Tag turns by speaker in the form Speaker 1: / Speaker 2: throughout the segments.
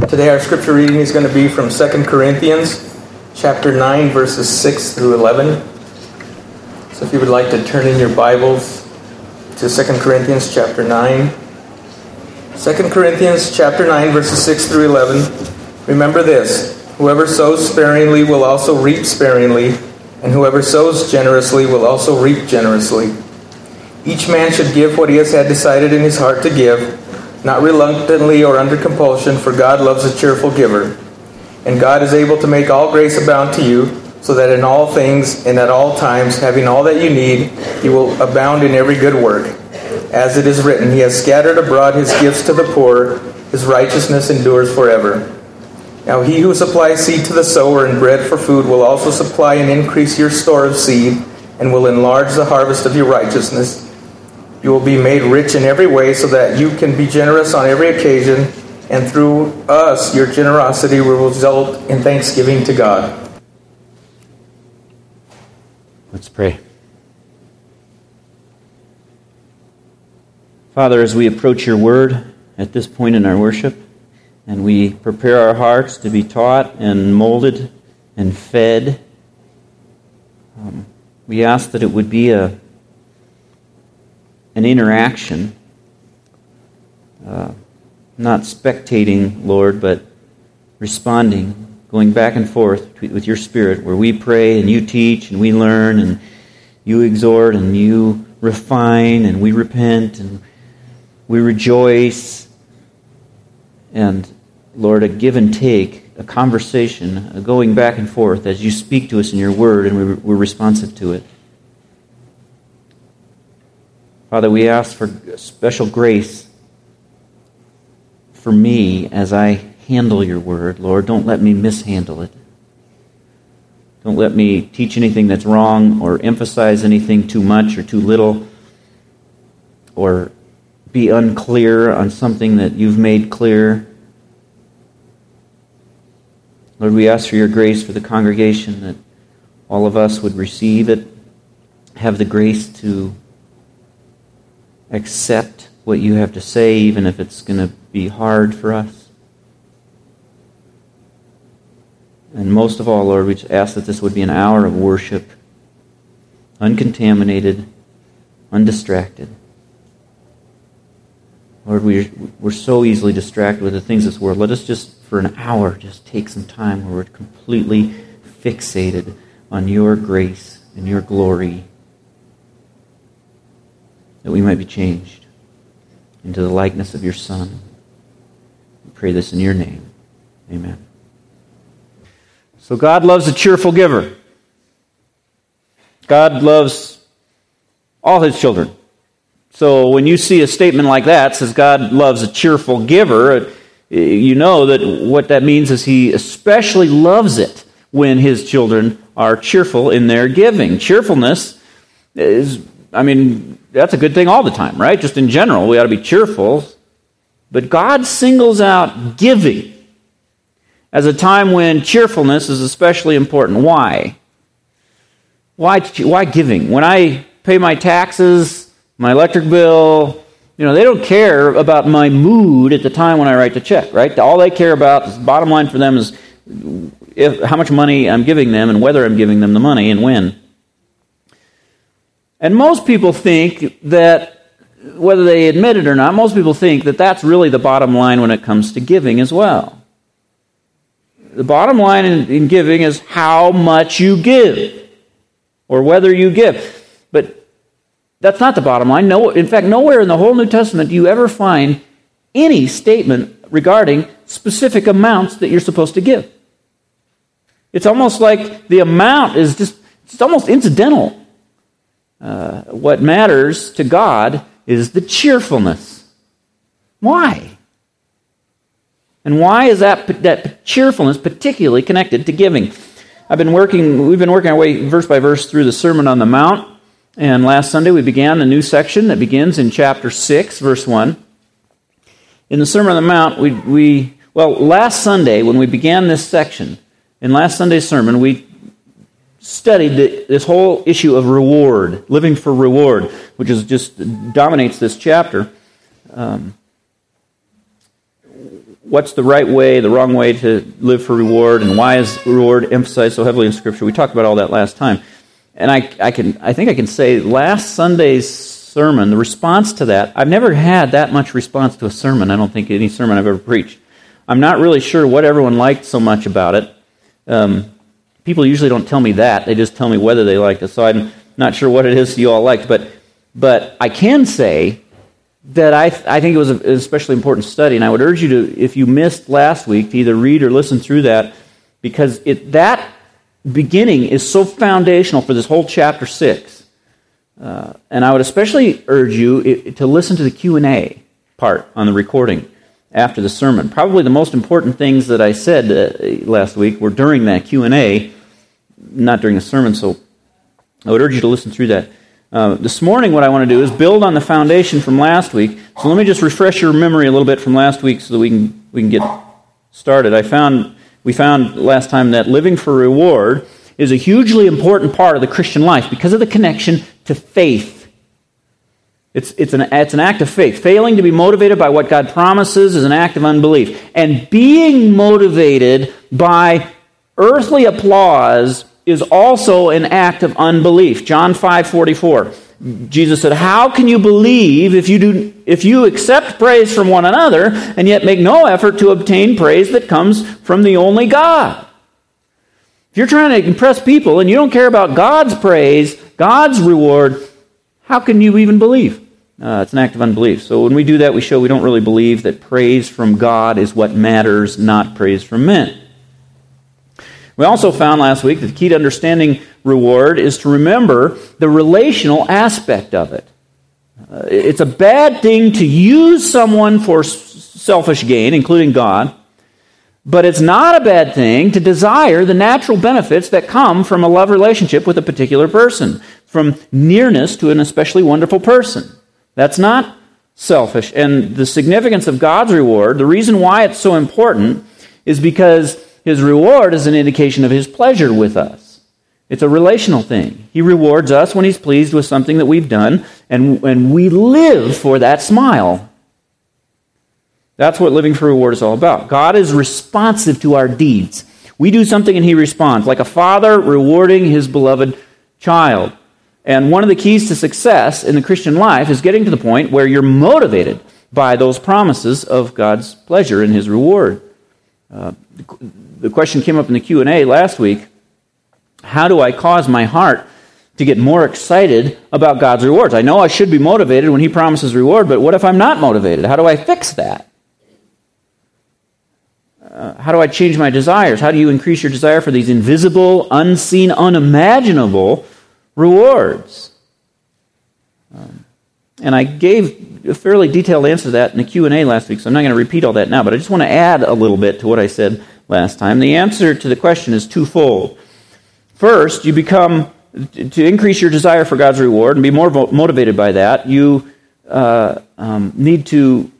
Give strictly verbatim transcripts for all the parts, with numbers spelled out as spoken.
Speaker 1: Today our scripture reading is going to be from Second Corinthians chapter nine, verses six through eleven. So if you would like to turn in your Bibles to Second Corinthians chapter nine. Second Corinthians chapter nine, verses six through eleven. Remember this: whoever sows sparingly will also reap sparingly, and whoever sows generously will also reap generously. Each man should give what he has had decided in his heart to give, not reluctantly or under compulsion, for God loves a cheerful giver. And God is able to make all grace abound to you, so that in all things and at all times, having all that you need, you will abound in every good work. As it is written, He has scattered abroad His gifts to the poor, His righteousness endures forever. Now He who supplies seed to the sower and bread for food will also supply and increase your store of seed, and will enlarge the harvest of your righteousness. You will be made rich in every way, so that you can be generous on every occasion, and through us your generosity will result in thanksgiving to God.
Speaker 2: Let's pray. Father, as we approach your word at this point in our worship, and we prepare our hearts to be taught and molded and fed, um, we ask that it would be a an interaction, uh, not spectating, Lord, but responding, going back and forth with your Spirit, where we pray and you teach and we learn and you exhort and you refine and we repent and we rejoice. And, Lord, a give and take, a conversation, a going back and forth as you speak to us in your word, and we're responsive to it. Father, we ask for special grace for me as I handle your word. Lord, don't let me mishandle it. Don't let me teach anything that's wrong or emphasize anything too much or too little, or be unclear on something that you've made clear. Lord, we ask for your grace for the congregation, that all of us would receive it, have the grace to accept what you have to say, even if it's going to be hard for us. And most of all, Lord, we just ask that this would be an hour of worship, uncontaminated, undistracted. Lord, we, we're so easily distracted with the things of this world. Let us just, for an hour, just take some time where we're completely fixated on your grace and your glory, that we might be changed into the likeness of your Son. We pray this in your name. Amen. So God loves a cheerful giver. God loves all His children. So when you see a statement like that, says God loves a cheerful giver, you know that what that means is He especially loves it when His children are cheerful in their giving. Cheerfulness is, I mean, that's a good thing all the time, right? Just in general, we ought to be cheerful. But God singles out giving as a time when cheerfulness is especially important. Why? Why, why giving? When I pay my taxes, my electric bill, you know, they don't care about my mood at the time when I write the check, right? All they care about, the bottom line for them is if, how much money I'm giving them and whether I'm giving them the money and when. And most people think that, whether they admit it or not, most people think that that's really the bottom line when it comes to giving as well. The bottom line in, in giving is how much you give, or whether you give. But that's not the bottom line. No, in fact, nowhere in the whole New Testament do you ever find any statement regarding specific amounts that you're supposed to give. It's almost like the amount is just, it's almost incidental. Uh, what matters to God is the cheerfulness. Why? And why is that that cheerfulness particularly connected to giving? I've been working. We've been working our way verse by verse through the Sermon on the Mount, and last Sunday we began a new section that begins in chapter six, verse one. In the Sermon on the Mount, we we well last Sunday when we began this section, in last Sunday's sermon, we studied the, this whole issue of reward, living for reward, which is just dominates this chapter. Um, what's the right way, the wrong way to live for reward, and why is reward emphasized so heavily in Scripture. We talked about all that last time. And I, I can, I think I can say last Sunday's sermon, the response to that, I've never had that much response to a sermon. I don't think any sermon I've ever preached. I'm not really sure what everyone liked so much about it. Um, people usually don't tell me that. They just tell me whether they liked it. So I'm not sure what it is you all liked. But but I can say that I th- I think it was an especially important study. And I would urge you to, if you missed last week, to either read or listen through that, because it that beginning is so foundational for this whole chapter six. Uh, and I would especially urge you it, to listen to the Q and A part on the recording after the sermon. Probably the most important things that I said uh, last week were during that Q and A, not during the sermon, so I would urge you to listen through that. Uh, this morning what I want to do is build on the foundation from last week. So let me just refresh your memory a little bit from last week so that we can we can get started. I found we found last time that living for reward is a hugely important part of the Christian life because of the connection to faith. It's, it's, an, it's an act of faith. Failing to be motivated by what God promises is an act of unbelief. And being motivated by earthly applause is also an act of unbelief. John five forty-four. Jesus said, "How can you believe if you do if you accept praise from one another and yet make no effort to obtain praise that comes from the only God?" If you're trying to impress people and you don't care about God's praise, God's reward, how can you even believe? Uh, it's an act of unbelief. So when we do that, we show we don't really believe that praise from God is what matters, not praise from men. We also found last week that the key to understanding reward is to remember the relational aspect of it. Uh, it's a bad thing to use someone for s- selfish gain, including God, but it's not a bad thing to desire the natural benefits that come from a love relationship with a particular person, from nearness to an especially wonderful person. That's not selfish. And the significance of God's reward, the reason why it's so important, is because His reward is an indication of His pleasure with us. It's a relational thing. He rewards us when He's pleased with something that we've done, and, and we live for that smile. That's what living for reward is all about. God is responsive to our deeds. We do something and He responds, like a father rewarding his beloved child. And one of the keys to success in the Christian life is getting to the point where you're motivated by those promises of God's pleasure and His reward. Uh, the question came up in the Q and A last week, how do I cause my heart to get more excited about God's rewards? I know I should be motivated when He promises reward, but what if I'm not motivated? How do I fix that? Uh, how do I change my desires? How do you increase your desire for these invisible, unseen, unimaginable rewards? Um, and I gave a fairly detailed answer to that in the Q and A last week, so I'm not going to repeat all that now, but I just want to add a little bit to what I said last time. The answer to the question is twofold. First, you become, to increase your desire for God's reward and be more vo- motivated by that, you uh, um, need to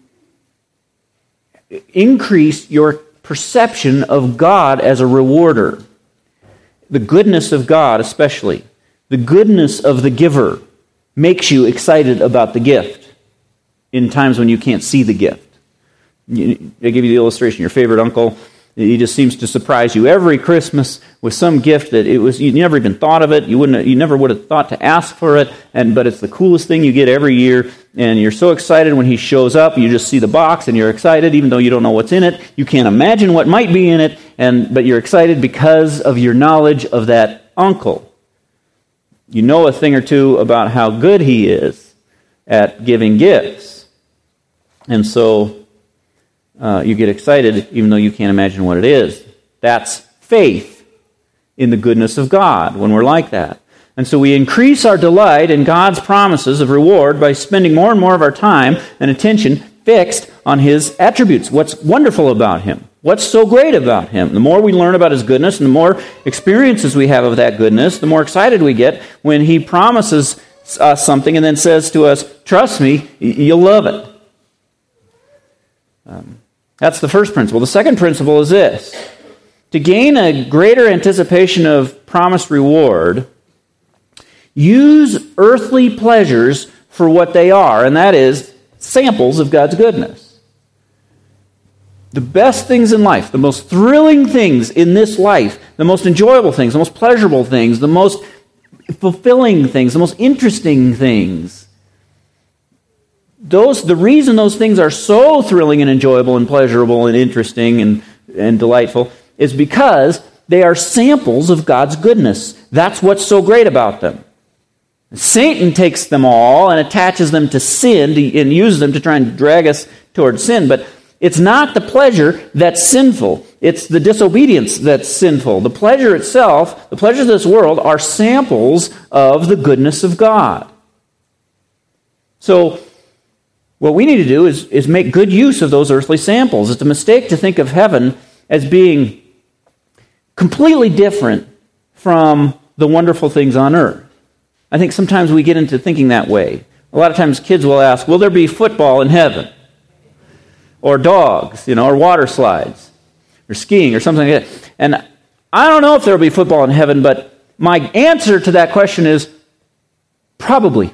Speaker 2: increase your perception of God as a rewarder. The goodness of God especially. The goodness of the giver makes you excited about the gift in times when you can't see the gift. You, I give you the illustration. Your favorite uncle, he just seems to surprise you every Christmas with some gift that it was you never even thought of it. You wouldn't. You never would have thought to ask for it. And but it's the coolest thing you get every year. And you're so excited when he shows up. You just see the box and you're excited, even though you don't know what's in it. You can't imagine what might be in it. And but you're excited because of your knowledge of that uncle. You know a thing or two about how good he is at giving gifts. And so uh, you get excited even though you can't imagine what it is. That's faith in the goodness of God when we're like that. And so we increase our delight in God's promises of reward by spending more and more of our time and attention fixed on His attributes. What's wonderful about Him? What's so great about Him? The more we learn about His goodness and the more experiences we have of that goodness, the more excited we get when He promises us something and then says to us, trust me, you'll love it. Um, that's the first principle. The second principle is this. To gain a greater anticipation of promised reward, use earthly pleasures for what they are, and that is samples of God's goodness. The best things in life, the most thrilling things in this life, the most enjoyable things, the most pleasurable things, the most fulfilling things, the most interesting things. Those, the reason those things are so thrilling and enjoyable and pleasurable and interesting and, and delightful is because they are samples of God's goodness. That's what's so great about them. Satan takes them all and attaches them to sin to, and uses them to try and drag us towards sin, but it's not the pleasure that's sinful. It's the disobedience that's sinful. The pleasure itself, the pleasures of this world, are samples of the goodness of God. So, what we need to do is, is make good use of those earthly samples. It's a mistake to think of heaven as being completely different from the wonderful things on earth. I think sometimes we get into thinking that way. A lot of times kids will ask, will there be football in heaven? Or dogs, you know, or water slides, or skiing, or something like that. And I don't know if there will be football in heaven, but my answer to that question is probably.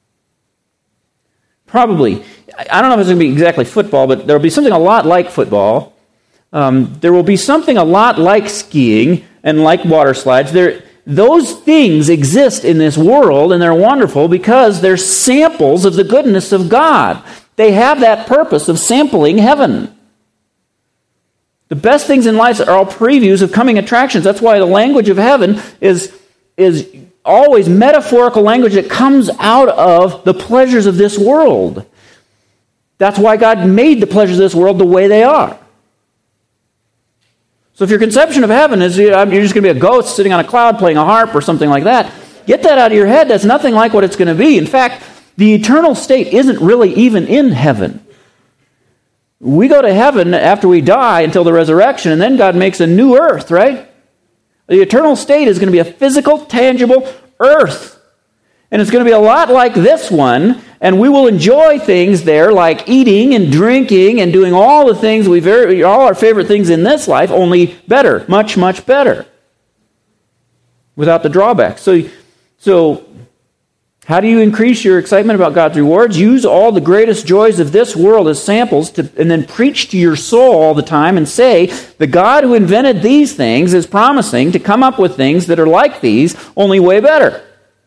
Speaker 2: Probably. I don't know if it's going to be exactly football, but there will be something a lot like football. Um, there will be something a lot like skiing and like water slides. There, those things exist in this world, and they're wonderful because they're samples of the goodness of God. They have that purpose of sampling heaven. The best things in life are all previews of coming attractions. That's why the language of heaven is, is always metaphorical language that comes out of the pleasures of this world. That's why God made the pleasures of this world the way they are. So if your conception of heaven is you're just going to be a ghost sitting on a cloud playing a harp or something like that, get that out of your head. That's nothing like what it's going to be. In fact, the eternal state isn't really even in heaven. We go to heaven after we die until the resurrection, and then God makes a new earth, right? The eternal state is going to be a physical, tangible earth. And it's going to be a lot like this one, and we will enjoy things there like eating and drinking and doing all the things we very, all our favorite things in this life, only better, much, much better, without the drawbacks. So, so how do you increase your excitement about God's rewards? Use all the greatest joys of this world as samples to, and then preach to your soul all the time and say, the God who invented these things is promising to come up with things that are like these, only way better.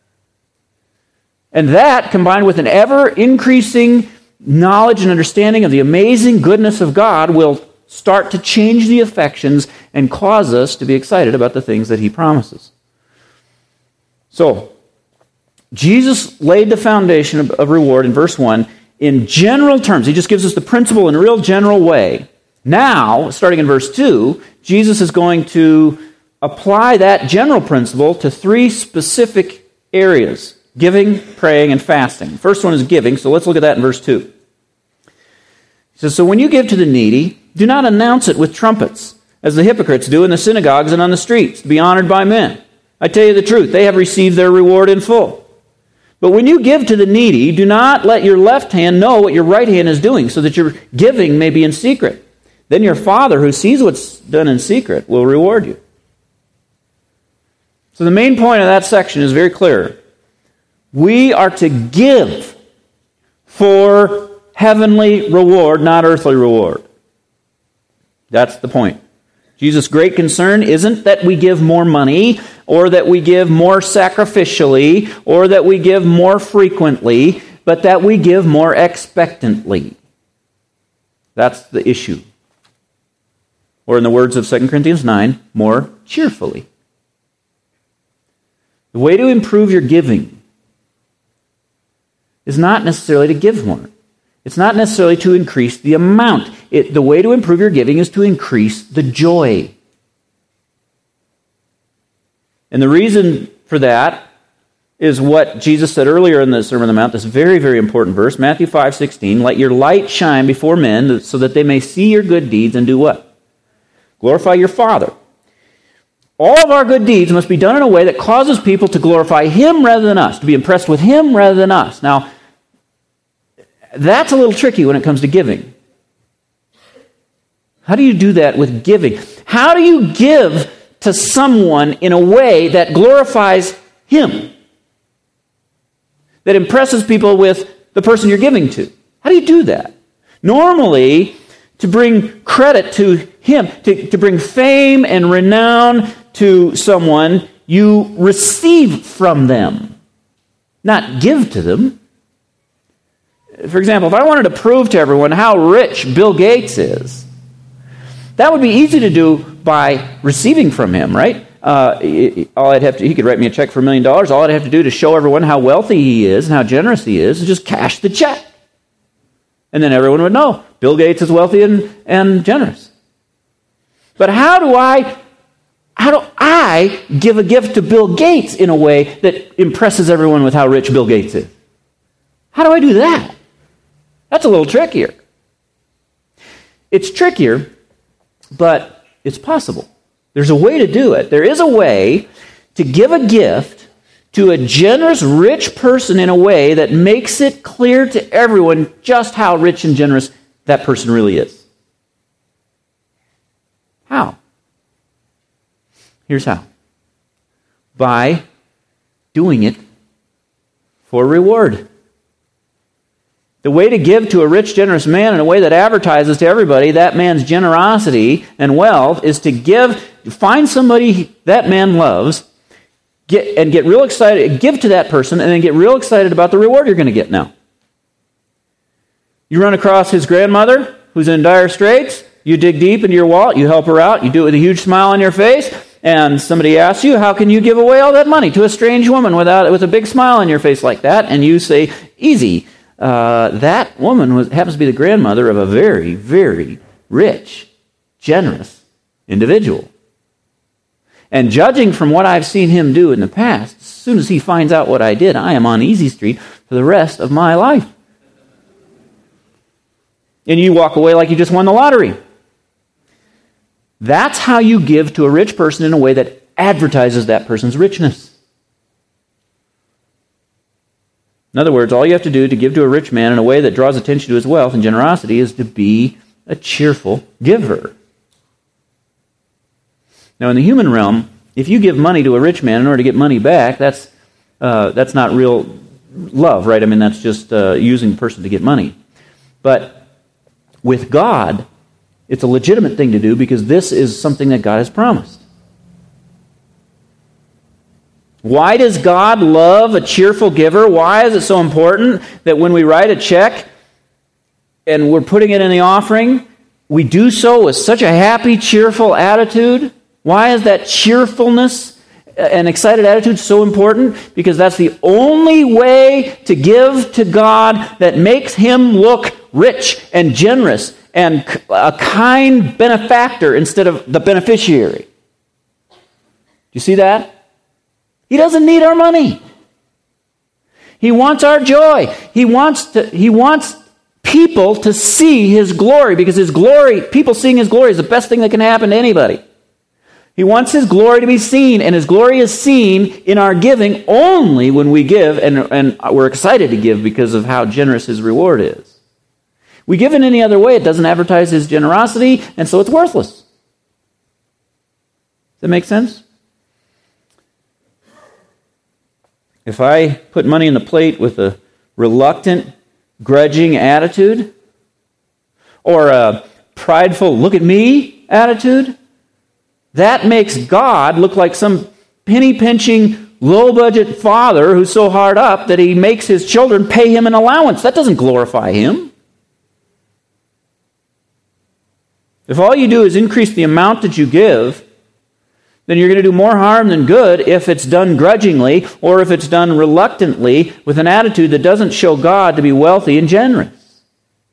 Speaker 2: And that, combined with an ever-increasing knowledge and understanding of the amazing goodness of God, will start to change the affections and cause us to be excited about the things that He promises. So, Jesus laid the foundation of, of reward in verse one in general terms. He just gives us the principle in a real general way. Now, starting in verse two, Jesus is going to apply that general principle to three specific areas: giving, praying, and fasting. The first one is giving, so let's look at that in verse two. He says, "So when you give to the needy, do not announce it with trumpets, as the hypocrites do in the synagogues and on the streets, to be honored by men. I tell you the truth, they have received their reward in full. But when you give to the needy, do not let your left hand know what your right hand is doing, so that your giving may be in secret. Then your Father, who sees what's done in secret, will reward you." So the main point of that section is very clear. We are to give for heavenly reward, not earthly reward. That's the point. Jesus' great concern isn't that we give more money, or that we give more sacrificially, or that we give more frequently, but that we give more expectantly. That's the issue. Or in the words of Second Corinthians nine, more cheerfully. The way to improve your giving is not necessarily to give more. It's not necessarily to increase the amount. It, the way to improve your giving is to increase the joy. And the reason for that is what Jesus said earlier in the Sermon on the Mount, this very, very important verse, Matthew five sixteen, "Let your light shine before men so that they may see your good deeds and do what? Glorify your Father." All of our good deeds must be done in a way that causes people to glorify Him rather than us, to be impressed with Him rather than us. Now, that's a little tricky when it comes to giving. How do you do that with giving? How do you give to someone in a way that glorifies Him? That impresses people with the person you're giving to? How do you do that? Normally, to bring credit to him, to, to bring fame and renown to someone, you receive from them, not give to them. For example, if I wanted to prove to everyone how rich Bill Gates is, that would be easy to do by receiving from him, right? Uh, all I'd have to, he could write me a check for a million dollars. All I'd have to do to show everyone how wealthy he is and how generous he is is just cash the check. And then everyone would know Bill Gates is wealthy and, and generous. But how do I how do I give a gift to Bill Gates in a way that impresses everyone with how rich Bill Gates is? How do I do that? That's a little trickier. It's trickier, but it's possible. There's a way to do it. There is a way to give a gift to a generous, rich person in a way that makes it clear to everyone just how rich and generous that person really is. How? Here's how. By doing it for reward. The way to give to a rich, generous man in a way that advertises to everybody that man's generosity and wealth is to give, find somebody that man loves, get and get real excited, give to that person, and then get real excited about the reward you're going to get now. You run across his grandmother who's in dire straits, you dig deep into your wallet, you help her out, you do it with a huge smile on your face, and somebody asks you, how can you give away all that money to a strange woman without with a big smile on your face like that? And you say, easy. Uh, that woman was, happens to be the grandmother of a very, very rich, generous individual. And judging from what I've seen him do in the past, as soon as he finds out what I did, I am on easy street for the rest of my life. And you walk away like you just won the lottery. That's how you give to a rich person in a way that advertises that person's richness. In other words, all you have to do to give to a rich man in a way that draws attention to his wealth and generosity is to be a cheerful giver. Now, in the human realm, if you give money to a rich man in order to get money back, that's uh, that's not real love, right? I mean, that's just uh, using the person to get money. But with God, it's a legitimate thing to do because this is something that God has promised. Why does God love a cheerful giver? Why is it so important that when we write a check and we're putting it in the offering, we do so with such a happy, cheerful attitude? Why is that cheerfulness and excited attitude so important? Because that's the only way to give to God that makes Him look rich and generous and a kind benefactor instead of the beneficiary. Do you see that? He doesn't need our money. He wants our joy. He wants to, he wants people to see His glory because His glory, people seeing His glory is the best thing that can happen to anybody. He wants His glory to be seen, and His glory is seen in our giving only when we give, and, and we're excited to give because of how generous His reward is. We give in any other way, it doesn't advertise His generosity, and so it's worthless. Does that make sense? If I put money in the plate with a reluctant, grudging attitude, or a prideful, look at me attitude, that makes God look like some penny-pinching, low-budget father who's so hard up that he makes his children pay him an allowance. That doesn't glorify Him. If all you do is increase the amount that you give, then you're going to do more harm than good if it's done grudgingly or if it's done reluctantly with an attitude that doesn't show God to be wealthy and generous.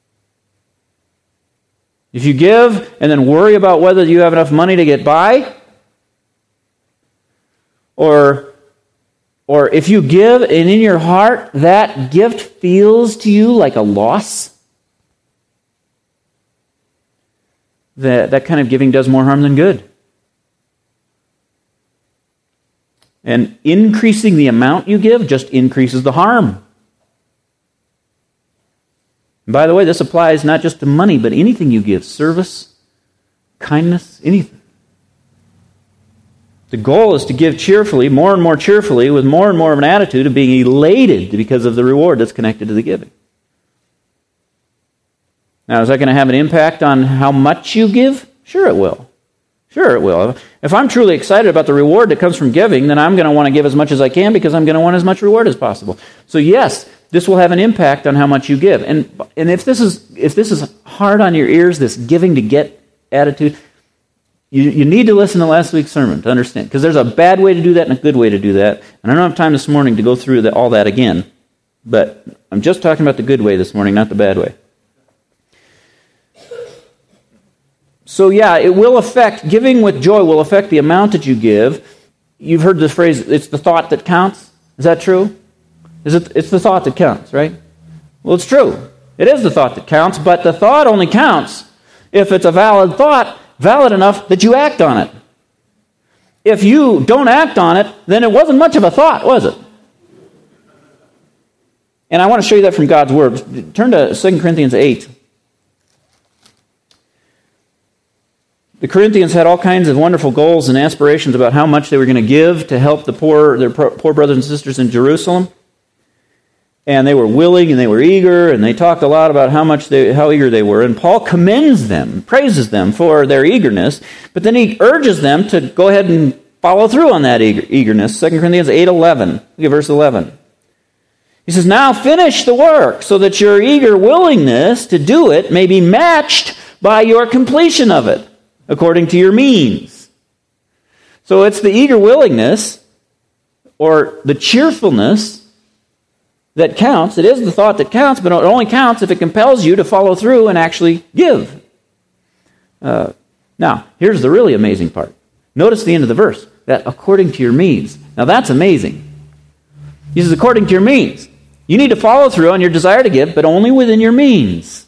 Speaker 2: If you give and then worry about whether you have enough money to get by, or, or if you give and in your heart that gift feels to you like a loss, that, that kind of giving does more harm than good. And increasing the amount you give just increases the harm. And by the way, this applies not just to money, but anything you give. Service, kindness, anything. The goal is to give cheerfully, more and more cheerfully, with more and more of an attitude of being elated because of the reward that's connected to the giving. Now, is that going to have an impact on how much you give? Sure it will. Sure it will. If I'm truly excited about the reward that comes from giving, then I'm going to want to give as much as I can because I'm going to want as much reward as possible. So yes, this will have an impact on how much you give. And and if this is if this is hard on your ears, this giving to get attitude, you, you need to listen to last week's sermon to understand. Because there's a bad way to do that and a good way to do that. And I don't have time this morning to go through the, all that again. But I'm just talking about the good way this morning, not the bad way. So yeah, it will affect, giving with joy will affect the amount that you give. You've heard this phrase, it's the thought that counts. Is that true? Is it? It's the thought that counts, right? Well, it's true. It is the thought that counts, but the thought only counts if it's a valid thought, valid enough that you act on it. If you don't act on it, then it wasn't much of a thought, was it? And I want to show you that from God's Word. Turn to Second Corinthians eight. The Corinthians had all kinds of wonderful goals and aspirations about how much they were going to give to help the poor, their poor brothers and sisters in Jerusalem. And they were willing and they were eager, and they talked a lot about how much they, how eager they were. And Paul commends them, praises them for their eagerness, but then he urges them to go ahead and follow through on that eager, eagerness. Second Corinthians eight eleven. Look at verse eleven. He says, "Now finish the work, so that your eager willingness to do it may be matched by your completion of it, according to your means." So it's the eager willingness, or the cheerfulness, that counts. It is the thought that counts, but it only counts if it compels you to follow through and actually give. Uh, now, here's the really amazing part. Notice the end of the verse, that according to your means. Now that's amazing. He says, according to your means. You need to follow through on your desire to give, but only within your means.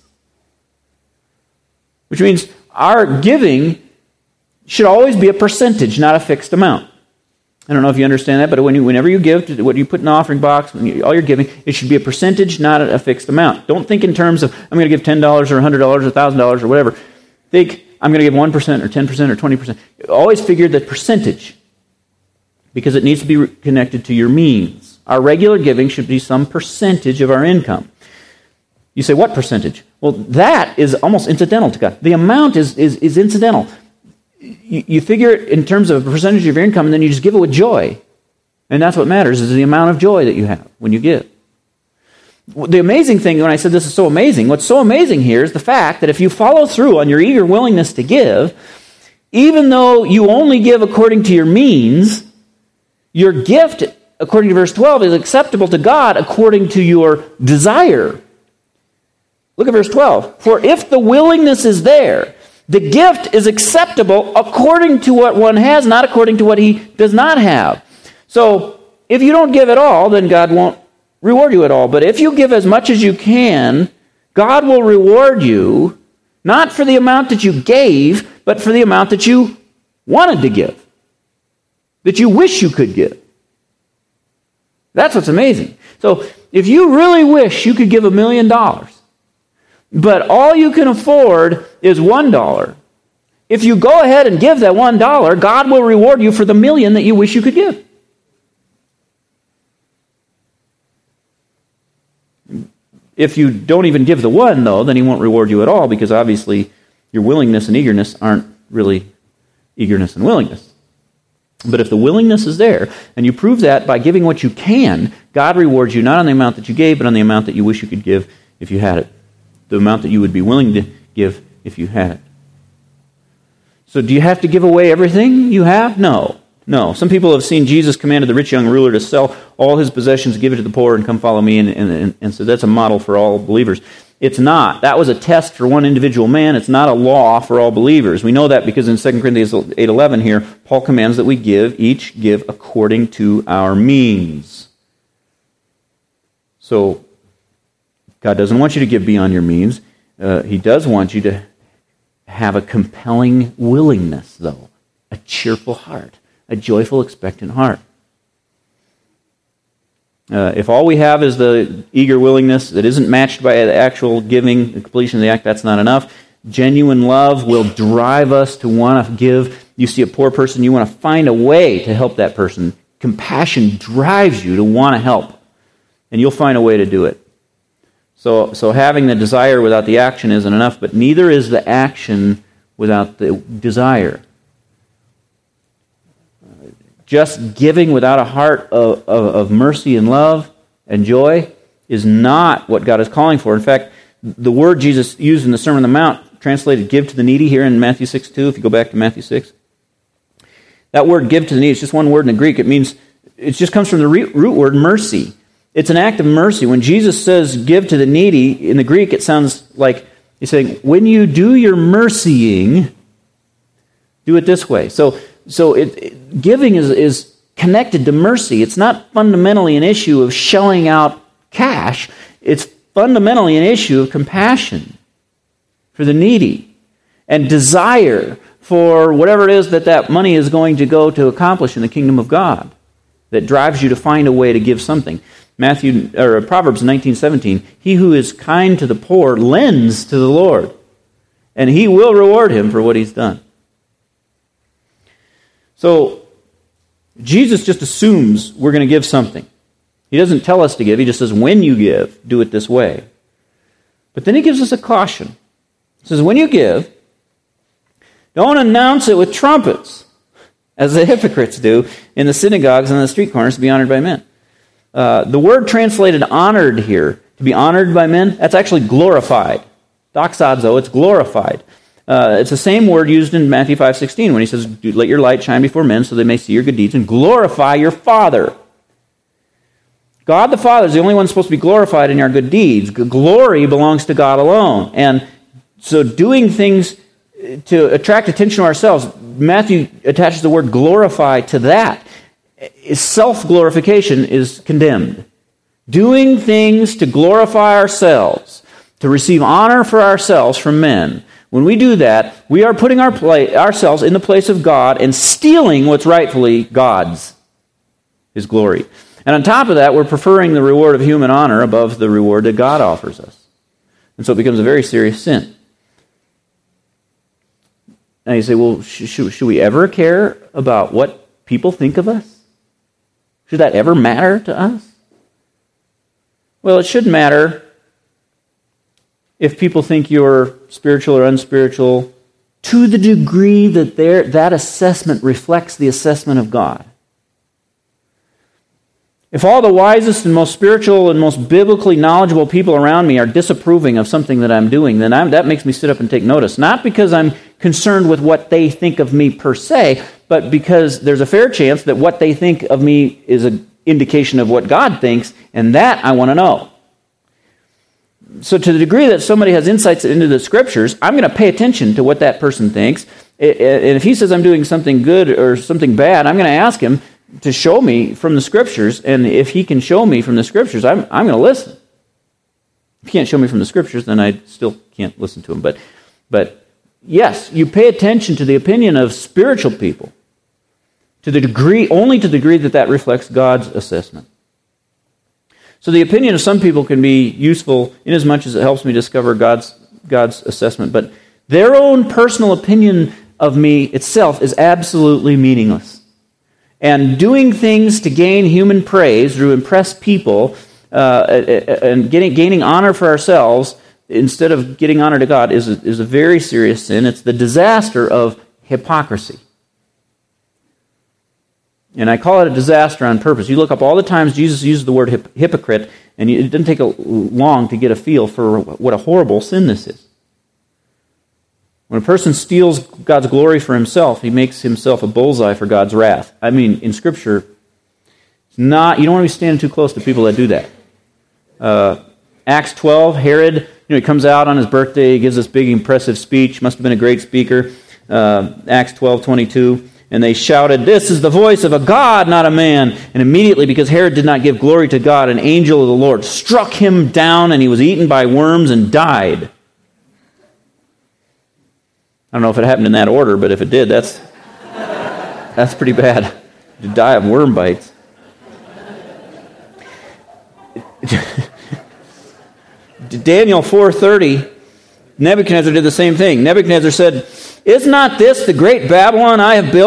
Speaker 2: Which means our giving should always be a percentage, not a fixed amount. I don't know if you understand that, but when you, whenever you give, to what you put in the offering box, when you, all you're giving, it should be a percentage, not a fixed amount. Don't think in terms of, I'm going to give ten dollars or one hundred dollars or one thousand dollars or whatever. Think, I'm going to give one percent or ten percent or twenty percent. Always figure the percentage, because it needs to be connected to your means. Our regular giving should be some percentage of our income. You say, what percentage? Well, that is almost incidental to God. The amount is, is, is incidental. You, you figure it in terms of a percentage of your income, and then you just give it with joy. And that's what matters, is the amount of joy that you have when you give. The amazing thing, when I said this is so amazing, what's so amazing here is the fact that if you follow through on your eager willingness to give, even though you only give according to your means, your gift, according to verse twelve, is acceptable to God according to your desire. Look at verse twelve. For if the willingness is there, the gift is acceptable according to what one has, not according to what he does not have. So, if you don't give at all, then God won't reward you at all. But if you give as much as you can, God will reward you, not for the amount that you gave, but for the amount that you wanted to give, that you wish you could give. That's what's amazing. So, if you really wish you could give a million dollars, but all you can afford is one dollar, if you go ahead and give that one dollar, God will reward you for the million that you wish you could give. If you don't even give the one, though, then he won't reward you at all, because obviously your willingness and eagerness aren't really eagerness and willingness. But if the willingness is there, and you prove that by giving what you can, God rewards you not on the amount that you gave, but on the amount that you wish you could give if you had it. The amount that you would be willing to give if you had it. So do you have to give away everything you have? No. No. Some people have seen Jesus commanded the rich young ruler to sell all his possessions, give it to the poor, and come follow me, and, and, and so that's a model for all believers. It's not. That was a test for one individual man. It's not a law for all believers. We know that because in Second Corinthians eight eleven here, Paul commands that we give, each give according to our means. So God doesn't want you to give beyond your means. Uh, he does want you to have a compelling willingness, though. A cheerful heart. A joyful, expectant heart. Uh, if all we have is the eager willingness that isn't matched by the actual giving, the completion of the act, that's not enough. Genuine love will drive us to want to give. You see a poor person, you want to find a way to help that person. Compassion drives you to want to help. And you'll find a way to do it. So, so having the desire without the action isn't enough, but neither is the action without the desire. Just giving without a heart of, of, of mercy and love and joy is not what God is calling for. In fact, the word Jesus used in the Sermon on the Mount, translated give to the needy here in Matthew six two, if you go back to Matthew six, that word give to the needy, it's just one word in the Greek. It means, it just comes from the root word mercy. It's an act of mercy. When Jesus says give to the needy, in the Greek it sounds like he's saying, when you do your mercying, do it this way. So so it, it, giving is, is connected to mercy. It's not fundamentally an issue of shelling out cash. It's fundamentally an issue of compassion for the needy and desire for whatever it is that that money is going to go to accomplish in the kingdom of God that drives you to find a way to give something. Matthew or Proverbs nineteen seventeen, he who is kind to the poor lends to the Lord, and he will reward him for what he's done. So Jesus just assumes we're going to give something. He doesn't tell us to give. He just says, when you give, do it this way. But then he gives us a caution. He says, when you give, don't announce it with trumpets, as the hypocrites do in the synagogues and on the street corners to be honored by men. Uh, the word translated honored here, to be honored by men, that's actually glorified. Doxazo, it's glorified. Uh, it's the same word used in Matthew five sixteen when he says, let your light shine before men so they may see your good deeds and glorify your Father. God the Father is the only one supposed to be glorified in our good deeds. Glory belongs to God alone. And so doing things to attract attention to ourselves, Matthew attaches the word glorify to that. Self-glorification is condemned. Doing things to glorify ourselves, to receive honor for ourselves from men. When we do that, we are putting our pla- ourselves in the place of God and stealing what's rightfully God's, His glory. And on top of that, we're preferring the reward of human honor above the reward that God offers us. And so it becomes a very serious sin. Now you say, well, sh- sh- should we ever care about what people think of us? Should that ever matter to us? Well, it should matter if people think you're spiritual or unspiritual to the degree that their, that assessment reflects the assessment of God. If all the wisest and most spiritual and most biblically knowledgeable people around me are disapproving of something that I'm doing, then I'm, that makes me sit up and take notice. Not because I'm concerned with what they think of me per se, but because there's a fair chance that what they think of me is an indication of what God thinks, and that I want to know. So to the degree that somebody has insights into the Scriptures, I'm going to pay attention to what that person thinks. And if he says I'm doing something good or something bad, I'm going to ask him to show me from the Scriptures. And if he can show me from the Scriptures, I'm, I'm going to listen. If he can't show me from the Scriptures, then I still can't listen to him. But, but yes, you pay attention to the opinion of spiritual people to the degree, only to the degree that that reflects God's assessment. So the opinion of some people can be useful inasmuch as it helps me discover God's God's assessment, but their own personal opinion of me itself is absolutely meaningless. And doing things to gain human praise, to impress people, uh, and getting gaining honor for ourselves instead of getting honor to God is a, is a very serious sin. It's the disaster of hypocrisy. And I call it a disaster on purpose. You look up all the times Jesus uses the word hip- hypocrite, and it doesn't take a long to get a feel for what a horrible sin this is. When a person steals God's glory for himself, he makes himself a bullseye for God's wrath. I mean, in Scripture, it's not. You don't want to be standing too close to people that do that. Uh, Acts twelve, Herod, you know, he comes out on his birthday, he gives this big impressive speech, must have been a great speaker. Uh, Acts twelve twenty-two. And they shouted, "This is the voice of a God, not a man." And immediately, because Herod did not give glory to God, an angel of the Lord struck him down, and he was eaten by worms and died. I don't know if it happened in that order, but if it did, that's that's pretty bad. To die of worm bites. Daniel four thirty, Nebuchadnezzar did the same thing. Nebuchadnezzar said, "Is not this the great Babylon I have built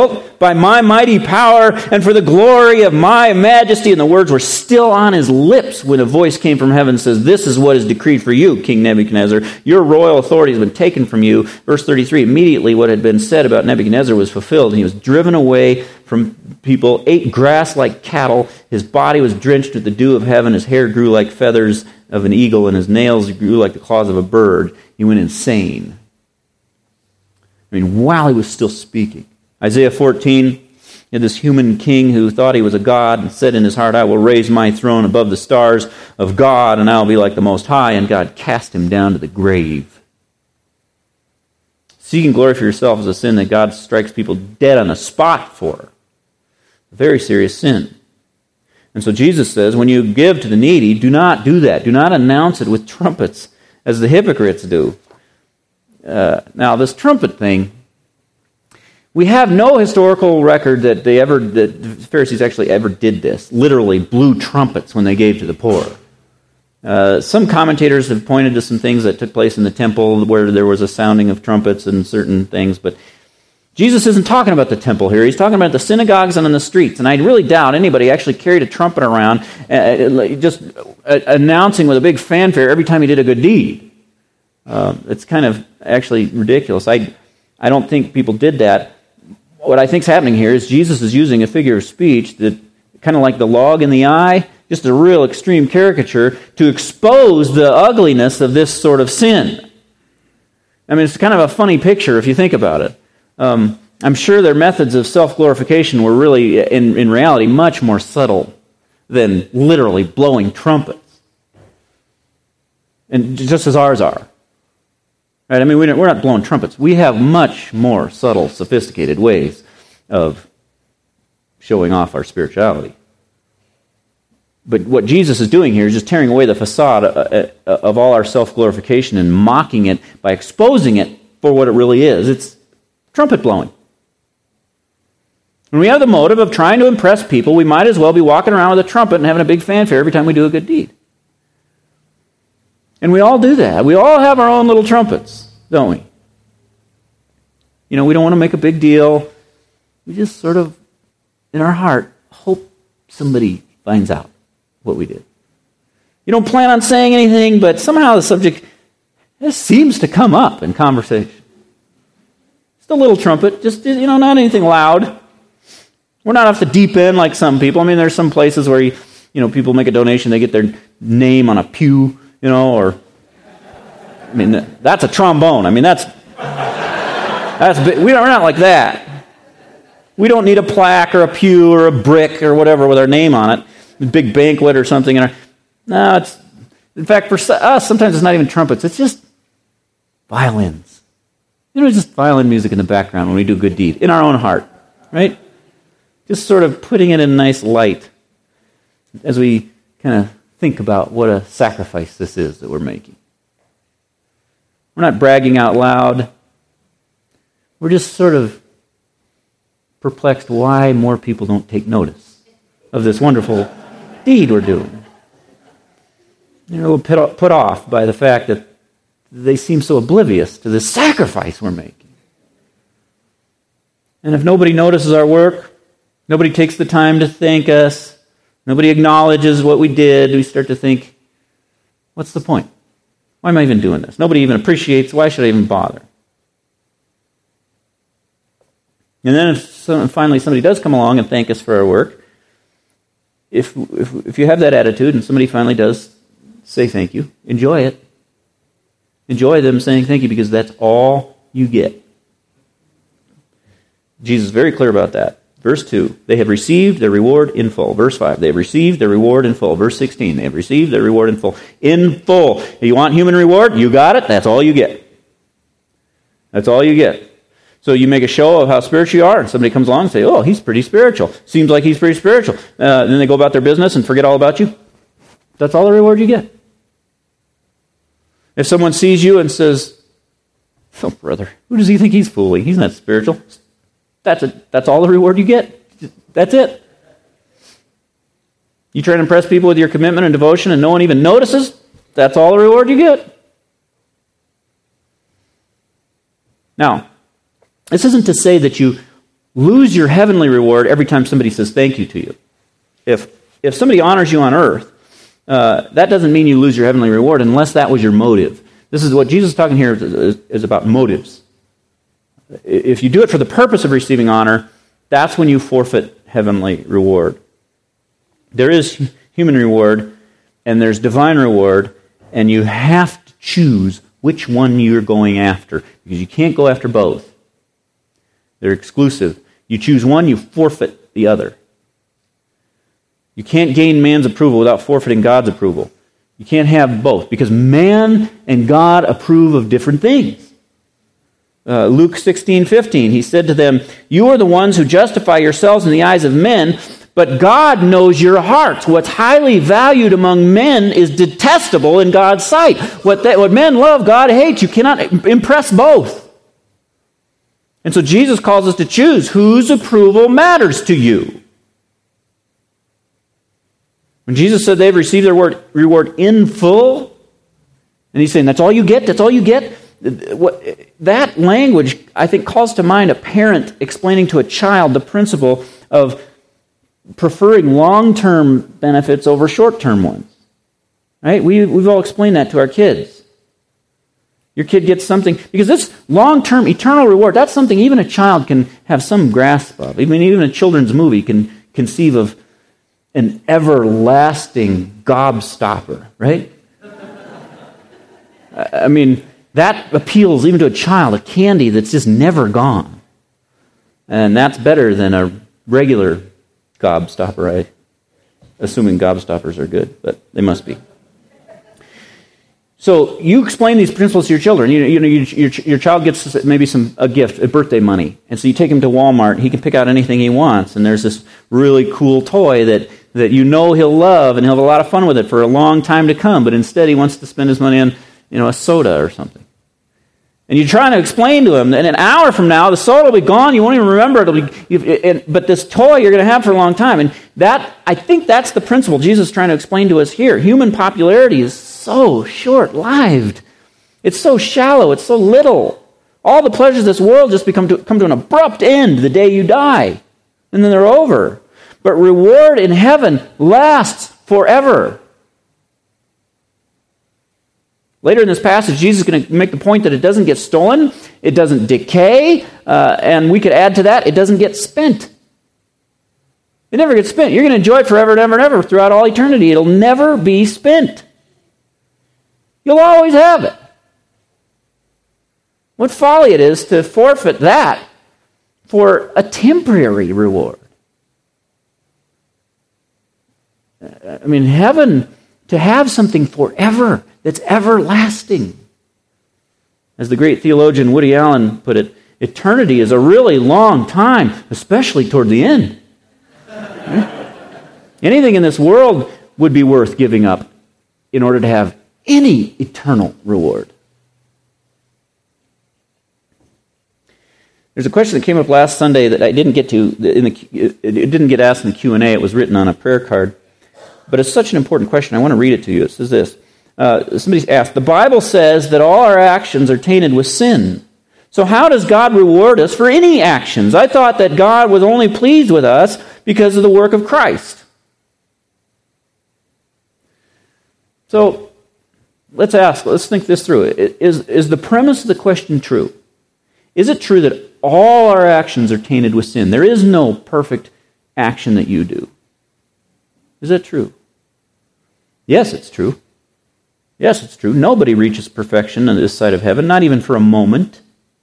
Speaker 2: by my mighty power and for the glory of my majesty. And the words were still on his lips when a voice came from heaven and says, this is what is decreed for you, King Nebuchadnezzar. Your royal authority has been taken from you. Verse thirty-three, immediately what had been said about Nebuchadnezzar was fulfilled. And he was driven away from people, ate grass like cattle. His body was drenched with the dew of heaven. His hair grew like feathers of an eagle, and his nails grew like the claws of a bird. He went insane. I mean, while he was still speaking. Isaiah fourteen, you had this human king who thought he was a god and said in his heart, I will raise my throne above the stars of God, and I will be like the Most High, and God cast him down to the grave. Seeking glory for yourself is a sin that God strikes people dead on the spot for. A very serious sin. And so Jesus says, when you give to the needy, do not do that. Do not announce it with trumpets, as the hypocrites do. Uh, now, this trumpet thing, we have no historical record that they ever, that the Pharisees actually ever did this, literally blew trumpets when they gave to the poor. Uh, some commentators have pointed to some things that took place in the temple where there was a sounding of trumpets and certain things, but Jesus isn't talking about the temple here. He's talking about the synagogues and in the streets. And I really doubt anybody actually carried a trumpet around, uh, just uh, announcing with a big fanfare every time he did a good deed. Uh, it's kind of actually ridiculous. I, I don't think people did that. What I think is happening here is Jesus is using a figure of speech that, kind of like the log in the eye, just a real extreme caricature to expose the ugliness of this sort of sin. I mean, it's kind of a funny picture if you think about it. Um, I'm sure their methods of self-glorification were really, in, in reality, much more subtle than literally blowing trumpets. And just as ours are. Right? I mean, we don't, we're not blowing trumpets. We have much more subtle, sophisticated ways of showing off our spirituality. But what Jesus is doing here is just tearing away the facade of all our self-glorification and mocking it by exposing it for what it really is. It's trumpet blowing. When we have the motive of trying to impress people, we might as well be walking around with a trumpet and having a big fanfare every time we do a good deed. And we all do that. We all have our own little trumpets, don't we? You know, we don't want to make a big deal. We just sort of, in our heart, hope somebody finds out what we did. You don't plan on saying anything, but somehow the subject just seems to come up in conversation. Just a little trumpet, just, you know, not anything loud. We're not off the deep end like some people. I mean, there's some places where, you, you know, people make a donation, they get their name on a pew, you know, or, I mean, that's a trombone. I mean, that's, that's big. We're not like that. We don't need a plaque or a pew or a brick or whatever with our name on it. A big banquet or something. In our, no, it's, in fact, for us, sometimes it's not even trumpets. It's just violins. You know, just violin music in the background when we do a good deed, in our own heart, right? Just sort of putting it in a nice light as we kind of think about what a sacrifice this is that we're making. We're not bragging out loud. We're just sort of perplexed why more people don't take notice of this wonderful deed we're doing. They're a little put off by the fact that they seem so oblivious to the sacrifice we're making. And if nobody notices our work, nobody takes the time to thank us, nobody acknowledges what we did, we start to think, what's the point? Why am I even doing this? Nobody even appreciates, why should I even bother? And then if some, finally somebody does come along and thank us for our work, if, if, if you have that attitude and somebody finally does say thank you, enjoy it. Enjoy them saying thank you because that's all you get. Jesus is very clear about that. Verse two, they have received their reward in full. Verse five, they have received their reward in full. Verse sixteen, they have received their reward in full. In full. If you want human reward, you got it. That's all you get. That's all you get. So you make a show of how spiritual you are, and somebody comes along and say, oh, he's pretty spiritual. Seems like he's pretty spiritual. Uh, then they go about their business and forget all about you. That's all the reward you get. If someone sees you and says, oh, brother, who does he think he's fooling? He's not spiritual. That's a, that's all the reward you get. That's it. You try to impress people with your commitment and devotion and no one even notices. That's all the reward you get. Now, this isn't to say that you lose your heavenly reward every time somebody says thank you to you. If if somebody honors you on earth, uh, that doesn't mean you lose your heavenly reward unless that was your motive. This is what Jesus is talking here is, is about motives. If you do it for the purpose of receiving honor, that's when you forfeit heavenly reward. There is human reward and there's divine reward, and you have to choose which one you're going after, because you can't go after both. They're exclusive. You choose one, you forfeit the other. You can't gain man's approval without forfeiting God's approval. You can't have both, because man and God approve of different things. Uh, Luke sixteen fifteen, he said to them, "You are the ones who justify yourselves in the eyes of men, but God knows your hearts. What's highly valued among men is detestable in God's sight. What, they, what men love, God hates. You cannot impress both." And so Jesus calls us to choose whose approval matters to you. When Jesus said they've received their word, reward in full, and he's saying, that's all you get? That's all you get? What, that language, I think, calls to mind a parent explaining to a child the principle of preferring long-term benefits over short-term ones. Right? We, we've all explained that to our kids. Your kid gets something, because this long-term eternal reward, that's something even a child can have some grasp of. I mean, even a children's movie can conceive of an everlasting gobstopper, right? I mean, that appeals even to a child, a candy that's just never gone. And that's better than a regular gobstopper, I, assuming gobstoppers are good, but they must be. So you explain these principles to your children. You, you know, you, your, your child gets maybe some a gift, a birthday money, and so you take him to Walmart. He can pick out anything he wants, and there's this really cool toy that, that you know he'll love, and he'll have a lot of fun with it for a long time to come. But instead, he wants to spend his money on, you know, a soda or something. And you're trying to explain to him that an hour from now, the soda will be gone. You won't even remember it'll be. It, but this toy you're going to have for a long time, and that I think that's the principle Jesus is trying to explain to us here. Human popularity is so short-lived. It's so shallow. It's so little. All the pleasures of this world just become to, come to an abrupt end the day you die, and then they're over. But reward in heaven lasts forever. Later in this passage, Jesus is going to make the point that it doesn't get stolen, it doesn't decay, uh, and we could add to that, it doesn't get spent. It never gets spent. You're going to enjoy it forever and ever and ever throughout all eternity. It'll never be spent. You'll always have it. What folly it is to forfeit that for a temporary reward. I mean, heaven, to have something forever that's everlasting. As the great theologian Woody Allen put it, eternity is a really long time, especially toward the end. Right? Anything in this world would be worth giving up in order to have any eternal reward. There's a question that came up last Sunday that I didn't get to, in the, it didn't get asked in the Q and A, it was written on a prayer card. But it's such an important question, I want to read it to you. It says this. Uh, somebody asked, the Bible says that all our actions are tainted with sin. So how does God reward us for any actions? I thought that God was only pleased with us because of the work of Christ. So let's ask, let's think this through. Is, is the premise of the question true? Is it true that all our actions are tainted with sin? There is no perfect action that you do. Is that true? Yes, it's true. Yes, it's true. Nobody reaches perfection on this side of heaven, not even for a moment.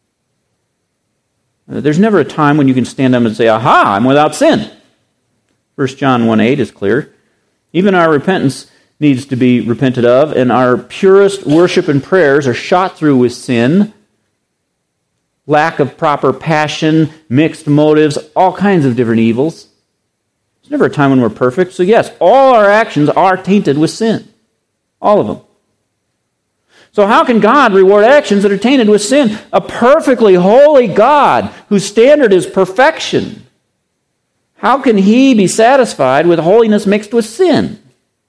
Speaker 2: There's never a time when you can stand up and say, aha, I'm without sin. First John one eight is clear. Even our repentance needs to be repented of, and our purest worship and prayers are shot through with sin, lack of proper passion, mixed motives, all kinds of different evils. There's never a time when we're perfect. So yes, all our actions are tainted with sin. All of them. So how can God reward actions that are tainted with sin? A perfectly holy God whose standard is perfection. How can He be satisfied with holiness mixed with sin?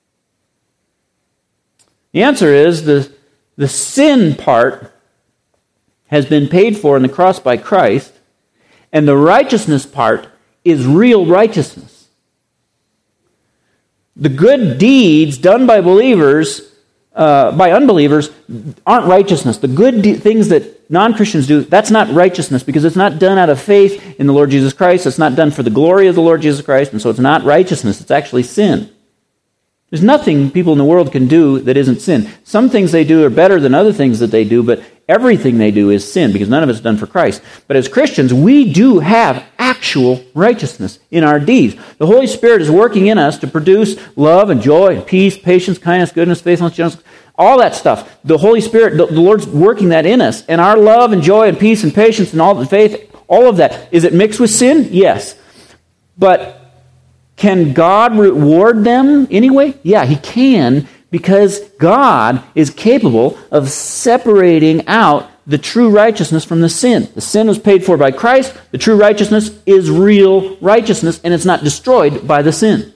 Speaker 2: The answer is the, the sin part has been paid for on the cross by Christ, And the righteousness part is real righteousness. The good deeds done by believers, uh, by unbelievers, aren't righteousness. The good de- things that non-Christians do, that's not righteousness because it's not done out of faith in the Lord Jesus Christ. It's not done for the glory of the Lord Jesus Christ, and so it's not righteousness. It's actually sin. There's nothing people in the world can do that isn't sin. Some things they do are better than other things that they do, but everything they do is sin because none of it's done for Christ. But as Christians, we do have actual righteousness in our deeds. The Holy Spirit is working in us to produce love and joy and peace, patience, kindness, goodness, faithfulness, gentleness, all that stuff. The Holy Spirit, the, the Lord's working that in us. And our love and joy and peace and patience and all the faith, all of that, is it mixed with sin? Yes. But can God reward them anyway? Yeah, He can, because God is capable of separating out the true righteousness from the sin. The sin was paid for by Christ. The true righteousness is real righteousness, and it's not destroyed by the sin.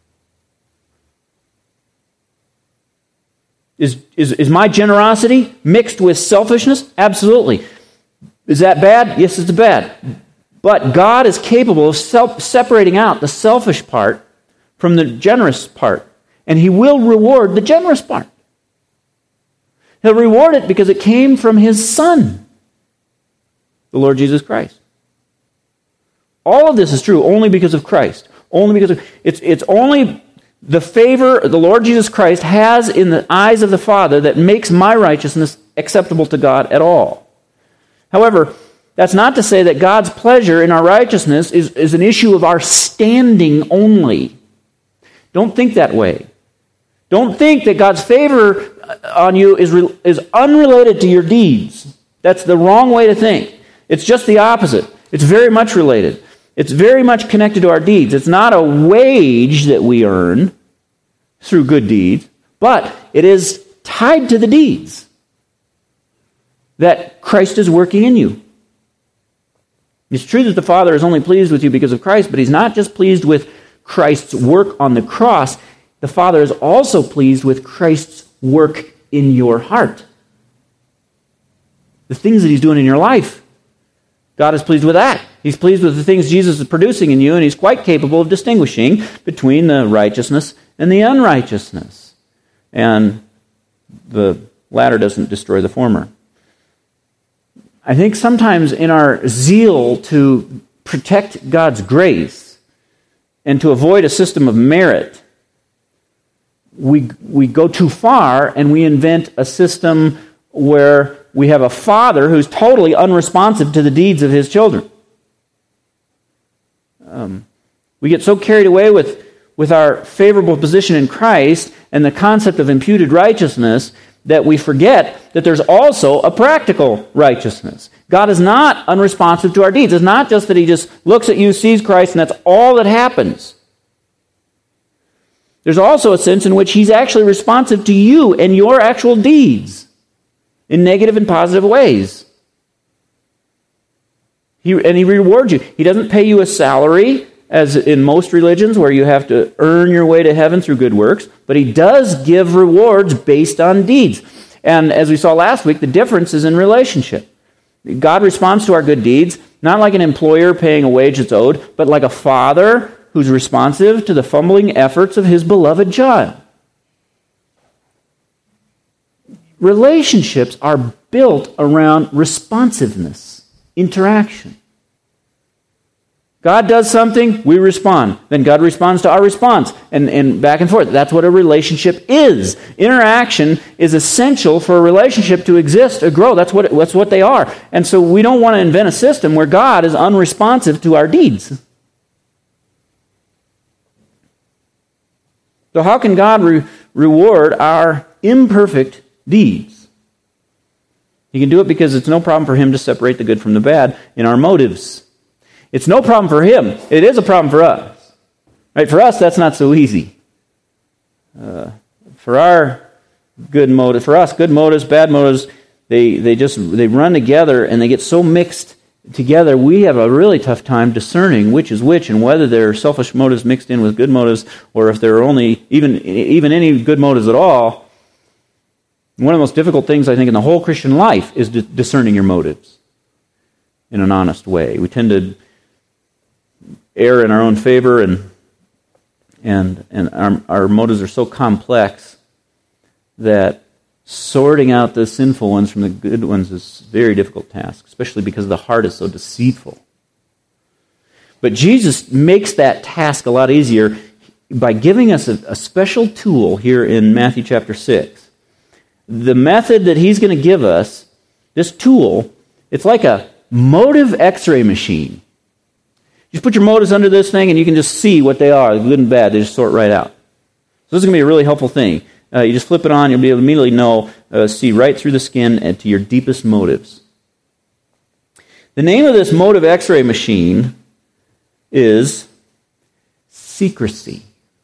Speaker 2: Is, is, is my generosity mixed with selfishness? Absolutely. Is that bad? Yes, it's bad. But God is capable of self, separating out the selfish part from the generous part. And He will reward the generous part. He'll reward it because it came from His Son, the Lord Jesus Christ. All of this is true only because of Christ. Only because of, it's, it's only the favor the Lord Jesus Christ has in the eyes of the Father that makes my righteousness acceptable to God at all. However, that's not to say that God's pleasure in our righteousness is, is an issue of our standing only. Don't think that way. Don't think that God's favor on you is, re, is unrelated to your deeds. That's the wrong way to think. It's just the opposite. It's very much related. It's very much connected to our deeds. It's not a wage that we earn through good deeds, but it is tied to the deeds that Christ is working in you. It's true that the Father is only pleased with you because of Christ, but He's not just pleased with Christ's work on the cross. The Father is also pleased with Christ's work in your heart. The things that He's doing in your life. God is pleased with that. He's pleased with the things Jesus is producing in you, and He's quite capable of distinguishing between the righteousness and the unrighteousness. And the latter doesn't destroy the former. I think sometimes in our zeal to protect God's grace and to avoid a system of merit, we, we go too far and we invent a system where we have a father who's totally unresponsive to the deeds of his children. Um, we get so carried away with, with our favorable position in Christ and the concept of imputed righteousness that we forget that there's also a practical righteousness. God is not unresponsive to our deeds. It's not just that He just looks at you, sees Christ, and that's all that happens. There's also a sense in which He's actually responsive to you and your actual deeds in negative and positive ways. He, and He rewards you. He doesn't pay you a salary, as in most religions where you have to earn your way to heaven through good works, but He does give rewards based on deeds. And as we saw last week, the difference is in relationship. God responds to our good deeds, not like an employer paying a wage that's owed, but like a father who's responsive to the fumbling efforts of his beloved child. Relationships are built around responsiveness, interaction. God does something, we respond. Then God responds to our response, and, and back and forth. That's what a relationship is. Interaction is essential for a relationship to exist or grow. That's what, that's what they are. And so we don't want to invent a system where God is unresponsive to our deeds. So how can God re- reward our imperfect deeds? He can do it because it's no problem for Him to separate the good from the bad in our motives. It's no problem for Him. It is a problem for us. Right? For us, that's not so easy. Uh, for our good motive, for us, good motives, bad motives, they they just they run together and they get so mixed together. We have a really tough time discerning which is which and whether there are selfish motives mixed in with good motives, or if there are only even even any good motives at all. One of the most difficult things I think in the whole Christian life is discerning your motives. in an honest way. We tend to err in our own favor, and and and our, our motives are so complex that sorting out the sinful ones from the good ones is a very difficult task, especially because the heart is so deceitful. But Jesus makes that task a lot easier by giving us a, a special tool here in Matthew chapter six. The method that he's going to give us, this tool, it's like a motive x-ray machine. You just put your motives under this thing and you can just see what they are, good and bad. They just sort right out. So this is going to be a really helpful thing. Uh, you just flip it on, you'll be able to immediately know, uh, see right through the skin and to your deepest motives. The name of this motive x-ray machine is secrecy.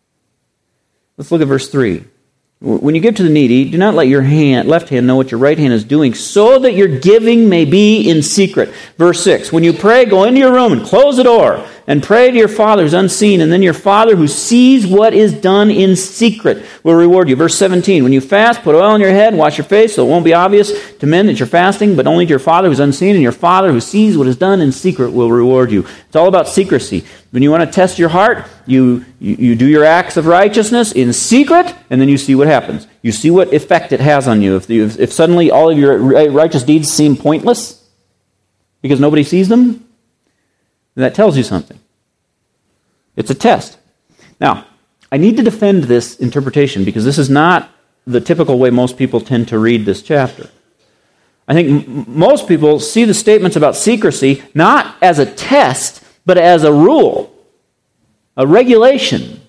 Speaker 2: Let's look at verse three. When you give to the needy, do not let your hand, left hand know what your right hand is doing, so that your giving may be in secret. Verse six, when you pray, go into your room and close the door, and pray to your Father who's unseen, and then your Father who sees what is done in secret will reward you. Verse seventeen, when you fast, put oil on your head, wash your face, so it won't be obvious to men that you're fasting, but only to your Father who's unseen, and your Father who sees what is done in secret will reward you. It's all about secrecy. When you want to test your heart, you, you, you do your acts of righteousness in secret, and then you see what happens. You see what effect it has on you. If, the, if, if suddenly all of your righteous deeds seem pointless because nobody sees them, that tells you something. It's a test. Now, I need to defend this interpretation because this is not the typical way most people tend to read this chapter. I think m- most people see the statements about secrecy not as a test, but as a rule, a regulation.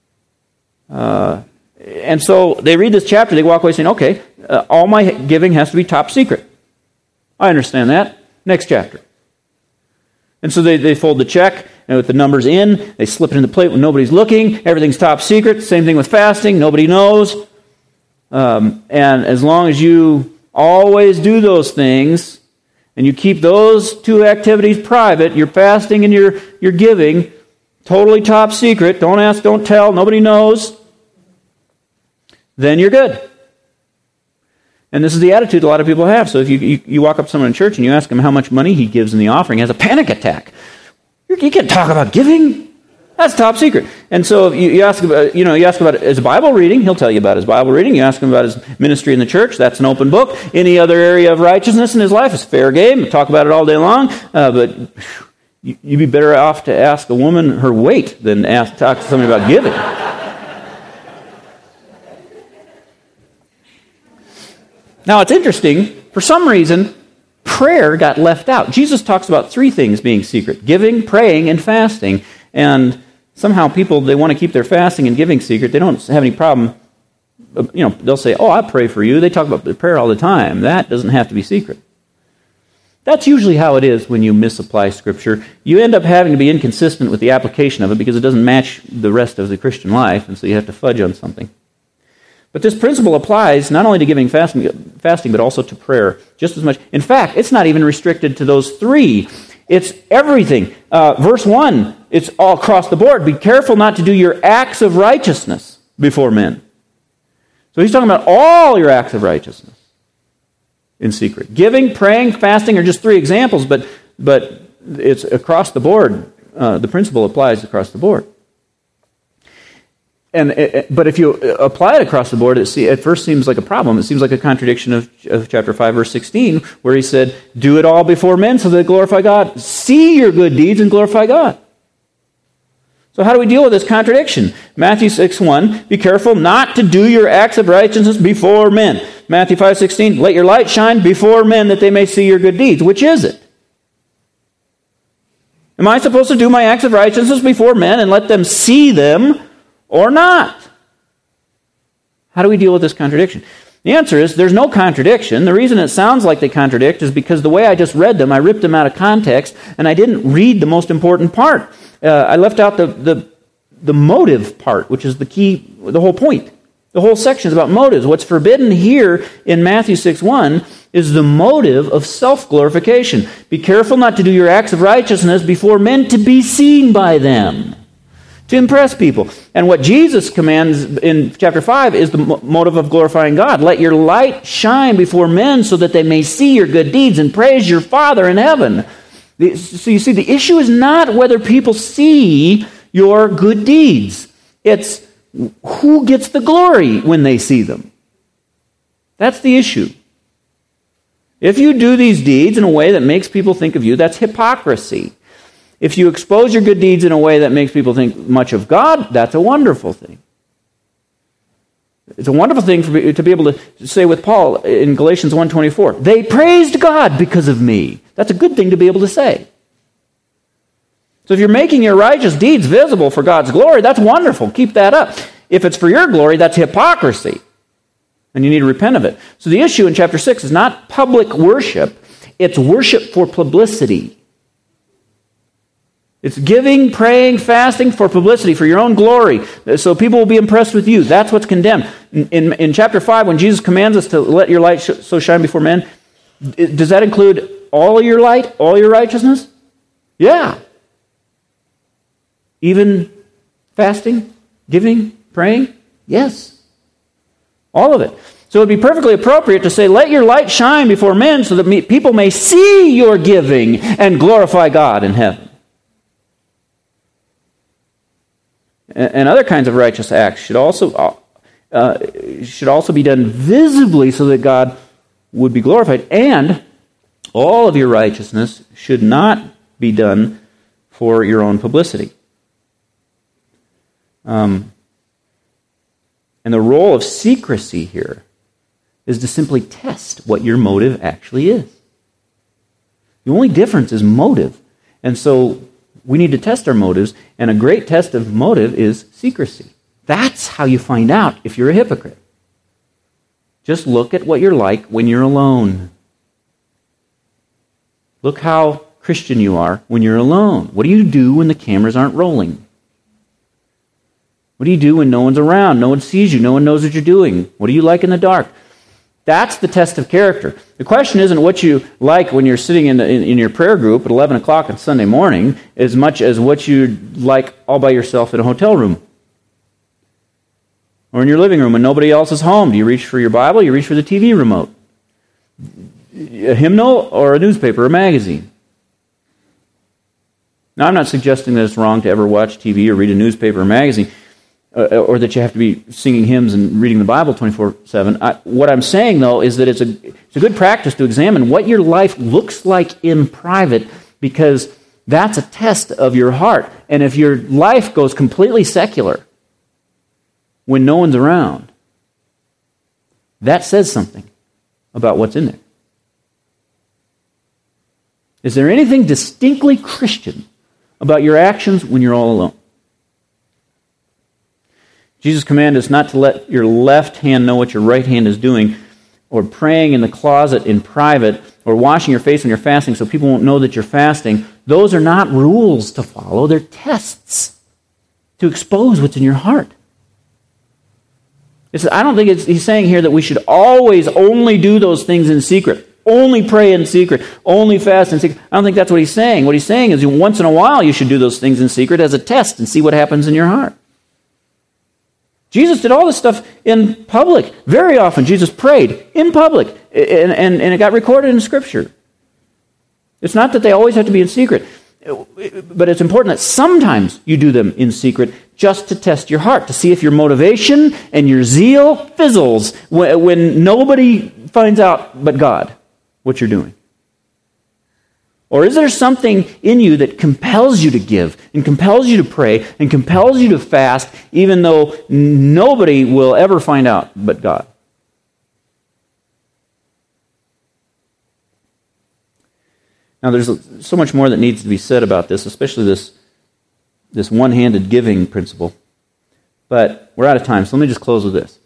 Speaker 2: Uh, and so they read this chapter, they walk away saying, okay, uh, all my giving has to be top secret. I understand that. Next chapter. And so they, they fold the check, and with the numbers in, they slip it in the plate when nobody's looking. Everything's top secret. Same thing with fasting. Nobody knows. Um, and as long as you always do those things, and you keep those two activities private, your fasting and your, your giving, totally top secret, don't ask, don't tell, nobody knows, then you're good. And this is the attitude a lot of people have. So if you, you, you walk up to someone in church and you ask him how much money he gives in the offering, he has a panic attack. You, you can't talk about giving. That's top secret. And so if you, you ask about, you know, you ask about his Bible reading, he'll tell you about his Bible reading. You ask him about his ministry in the church, that's an open book. Any other area of righteousness in his life is fair game. Talk about it all day long. Uh, but you, you'd be better off to ask a woman her weight than ask talk to somebody about giving. Now, it's interesting. For some reason, prayer got left out. Jesus talks about three things being secret: giving, praying, and fasting. And somehow people, they want to keep their fasting and giving secret. They don't have any problem. You know, they'll say, oh, I pray for you. They talk about prayer all the time. That doesn't have to be secret. That's usually how it is when you misapply Scripture. You end up having to be inconsistent with the application of it because it doesn't match the rest of the Christian life, and so you have to fudge on something. But this principle applies not only to giving, fasting, fasting, but also to prayer just as much. In fact, it's not even restricted to those three. It's everything. Uh, verse one, it's all across the board. Be careful not to do your acts of righteousness before men. So he's talking about all your acts of righteousness in secret. Giving, praying, fasting are just three examples, but but it's across the board. Uh, the principle applies across the board. And it, but if you apply it across the board, it see, at first seems like a problem. It seems like a contradiction of, of chapter five, verse sixteen, where he said, do it all before men so that they glorify God. See your good deeds and glorify God. So how do we deal with this contradiction? Matthew six one, be careful not to do your acts of righteousness before men. Matthew five sixteen, let your light shine before men that they may see your good deeds. Which is it? Am I supposed to do my acts of righteousness before men and let them see them, or not? How do we deal with this contradiction? The answer is there's no contradiction. The reason it sounds like they contradict is because the way I just read them, I ripped them out of context, and I didn't read the most important part. Uh, I left out the, the, the motive part, which is the key, the whole point. The whole section is about motives. What's forbidden here in Matthew six one is the motive of self-glorification. Be careful not to do your acts of righteousness before men to be seen by them, to impress people. And what Jesus commands in chapter five is the motive of glorifying God. Let your light shine before men so that they may see your good deeds and praise your Father in heaven. So you see, the issue is not whether people see your good deeds. It's who gets the glory when they see them. That's the issue. If you do these deeds in a way that makes people think of you, that's hypocrisy. If you expose your good deeds in a way that makes people think much of God, that's a wonderful thing. It's a wonderful thing for me to be able to say with Paul in Galatians one twenty-four, they praised God because of me. That's a good thing to be able to say. So if you're making your righteous deeds visible for God's glory, that's wonderful. Keep that up. If it's for your glory, that's hypocrisy. And you need to repent of it. So the issue in chapter six is not public worship. It's worship for publicity. It's giving, praying, fasting for publicity, for your own glory, so people will be impressed with you. That's what's condemned. In, in, in chapter five, when Jesus commands us to let your light sh- so shine before men, does that include all of your light, all your righteousness? Yeah. Even fasting, giving, praying? Yes. All of it. So it would be perfectly appropriate to say, let your light shine before men so that me- people may see your giving and glorify God in heaven. And other kinds of righteous acts should also uh, should also be done visibly so that God would be glorified. And all of your righteousness should not be done for your own publicity. Um, and the role of secrecy here is to simply test what your motive actually is. The only difference is motive. And so we need to test our motives, and a great test of motive is secrecy. That's how you find out if you're a hypocrite. Just look at what you're like when you're alone. Look how Christian you are when you're alone. What do you do when the cameras aren't rolling? What do you do when no one's around? No one sees you. No one knows what you're doing. What do you like in the dark? That's the test of character. The question isn't what you like when you're sitting in, the, in, in your prayer group at eleven o'clock on Sunday morning as much as what you like all by yourself in a hotel room. Or in your living room when nobody else is home. Do you reach for your Bible? You reach for the T V remote? A hymnal or a newspaper or a magazine? Now, I'm not suggesting that it's wrong to ever watch T V or read a newspaper or magazine, uh, or that you have to be singing hymns and reading the Bible twenty-four seven. I, what I'm saying, though, is that it's a, it's a good practice to examine what your life looks like in private, because that's a test of your heart. And if your life goes completely secular when no one's around, that says something about what's in there. Is there anything distinctly Christian about your actions when you're all alone? Jesus commanded us not to let your left hand know what your right hand is doing, or praying in the closet in private, or washing your face when you're fasting so people won't know that you're fasting. Those are not rules to follow. They're tests to expose what's in your heart. It's, I don't think it's, he's saying here that we should always only do those things in secret. Only pray in secret. Only fast in secret. I don't think that's what he's saying. What he's saying is once in a while you should do those things in secret as a test and see what happens in your heart. Jesus did all this stuff in public. Very often Jesus prayed in public, and, and, and it got recorded in Scripture. It's not that they always have to be in secret, but it's important that sometimes you do them in secret just to test your heart, to see if your motivation and your zeal fizzles when, when nobody finds out but God what you're doing. Or is there something in you that compels you to give and compels you to pray and compels you to fast even though nobody will ever find out but God? Now there's so much more that needs to be said about this, especially this, this one-handed giving principle. But we're out of time, so let me just close with this.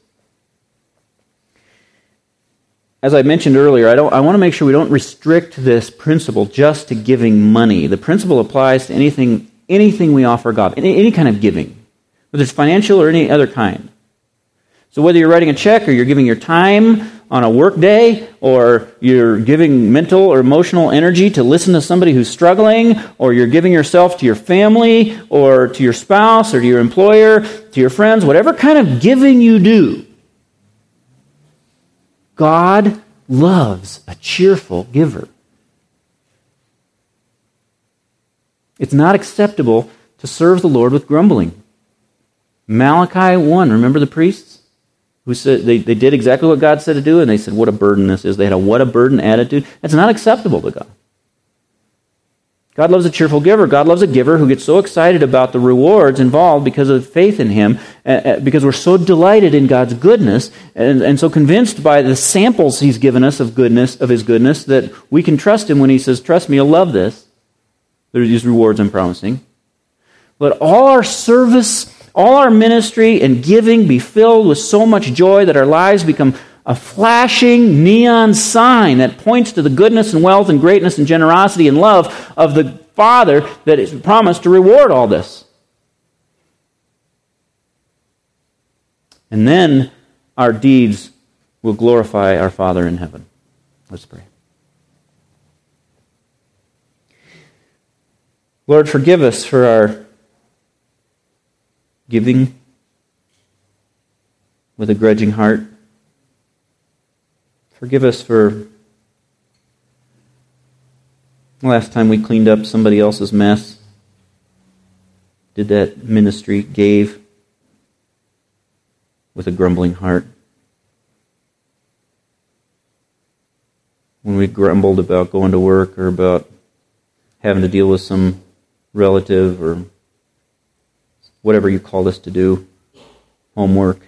Speaker 2: As I mentioned earlier, I don't. I want to make sure we don't restrict this principle just to giving money. The principle applies to anything, anything we offer God, any, any kind of giving, whether it's financial or any other kind. So whether you're writing a check or you're giving your time on a work day, or you're giving mental or emotional energy to listen to somebody who's struggling, or you're giving yourself to your family or to your spouse or to your employer, to your friends, whatever kind of giving you do, God loves a cheerful giver. It's not acceptable to serve the Lord with grumbling. Malachi one, remember the priests? Who said they, they did exactly what God said to do, and they said, what a burden this is. They had a what a burden attitude. That's not acceptable to God. God loves a cheerful giver. God loves a giver who gets so excited about the rewards involved because of faith in Him, uh, because we're so delighted in God's goodness, and, and so convinced by the samples He's given us of goodness, of His goodness, that we can trust Him when He says, trust me, you'll love this. There's these rewards I'm promising. Let all our service, all our ministry and giving be filled with so much joy that our lives become a flashing neon sign that points to the goodness and wealth and greatness and generosity and love of the Father that is promised to reward all this. And then our deeds will glorify our Father in heaven. Let's pray. Lord, forgive us for our giving with a grudging heart. Forgive us for the last time we cleaned up somebody else's mess, did that ministry, gave with a grumbling heart. When we grumbled about going to work or about having to deal with some relative or whatever you called us to do, homework.